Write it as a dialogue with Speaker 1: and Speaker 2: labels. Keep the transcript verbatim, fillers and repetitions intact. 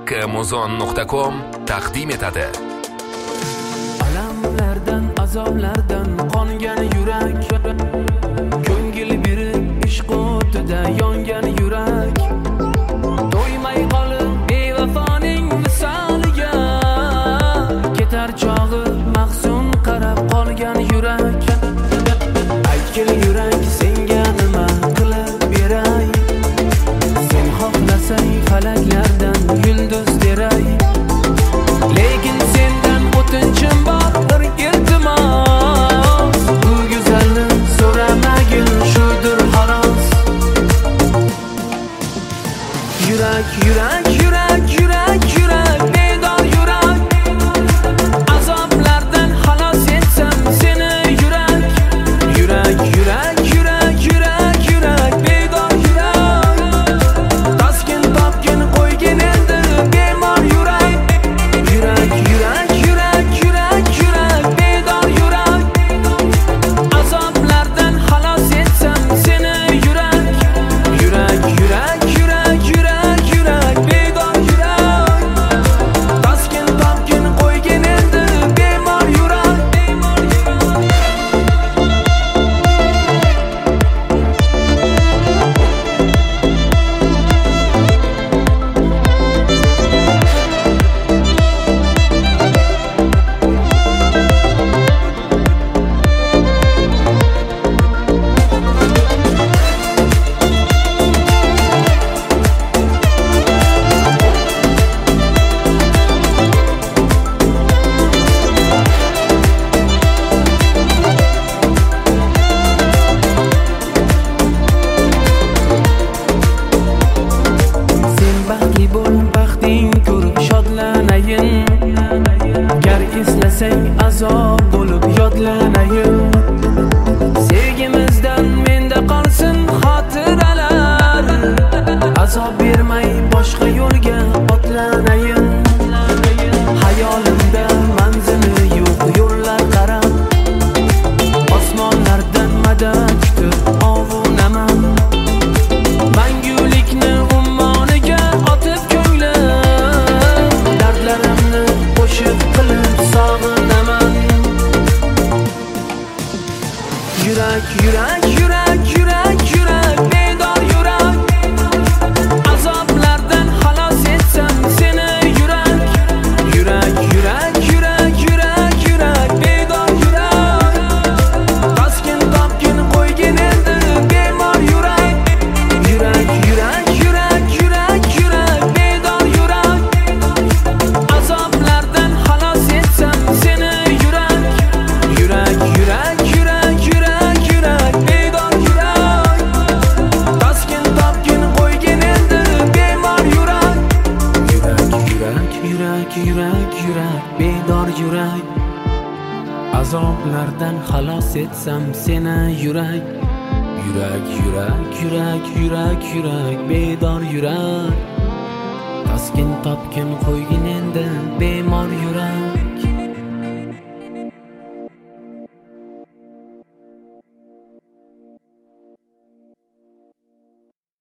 Speaker 1: Amazon nuqta com taqdim etadi.
Speaker 2: Alamlardan, azoblardan qongan yurak, ko'ngil berib ishq o'tida yongan yurak, to'ymay qolib bevafoning misoliga, ketar chog'i mahzun qarab qolgan yurak. Aytgil yurak, senga nima qilib beray, sen xohlasang falaklardan yulduz teray, lekin sendan o'tinchim bor bir iltimos, bu go'zalni so'ramagin shudir xolos. Yurak, yurak, yurak, yurak, yurak, bedor yurak, azoblardan xalos etsam seni yurak. Yurak, yurak, yurak, yurak, yurak, bedor yurak, taskin topgin qo'ygin endi bemor yurak. Yurak, yurak, yurak, yurak, yurak, bedor yurak, azoblardan xalos etsam seni yurak. Yurak, yurak, yurak, yurak, yurak, bedor yurak, taskin topgin qo'ygin endi bemor yurak. Sen baxtli bo'l, baxting ko'rib shodlanayin, gar eslasang azob bo'lib yodlanayin. Sevgimizdan menda qolsin xotiralar, azob bermay boshqa yo'lga otlanayin. Hayolimda manzili yo'q yo'llar qarab, osmonlardan madad kutib ovunaman. Mangulikni ummoniga otib ko'nglim, dardlarimni qo'shib qilib sog'inaman. Yurak, yurak, yurak, yurak, yurak, bedor yurak, azoblardan xalos etsam seni yurak. Yurak, yurak, yurak, yurak, yurak, bedor yurak, taskin topgin qo'ygin endi bemor yurak. Yurak, yurak, yurak, yurak, yurak, bedor yurak, azoblardan xalos etsam seni yurak. Yurak, yurak, yurak, yurak, yurak, bedor yurak, taskin topgin qo'ygin endi bemor yurak. Yurak, yurak, yurak, yurak, yurak, bedor yurak, azoblardan xalos etsam seni yurak. Yurak, yurak, yurak, yurak, yurak, bedor yurak, taskin topgin qo'ygin endi bemor yurak.